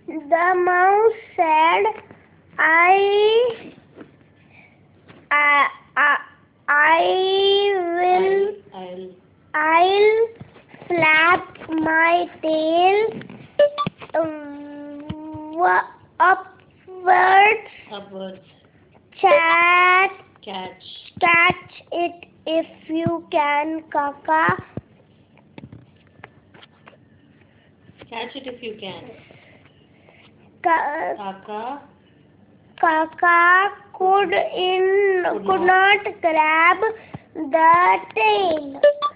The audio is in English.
The mouse said, I, I, I, I will, I'll flap my tail upwards, catch it if you can, Kaka. Catch it if you can. Ka- Kaka Kaka could not grab the tail.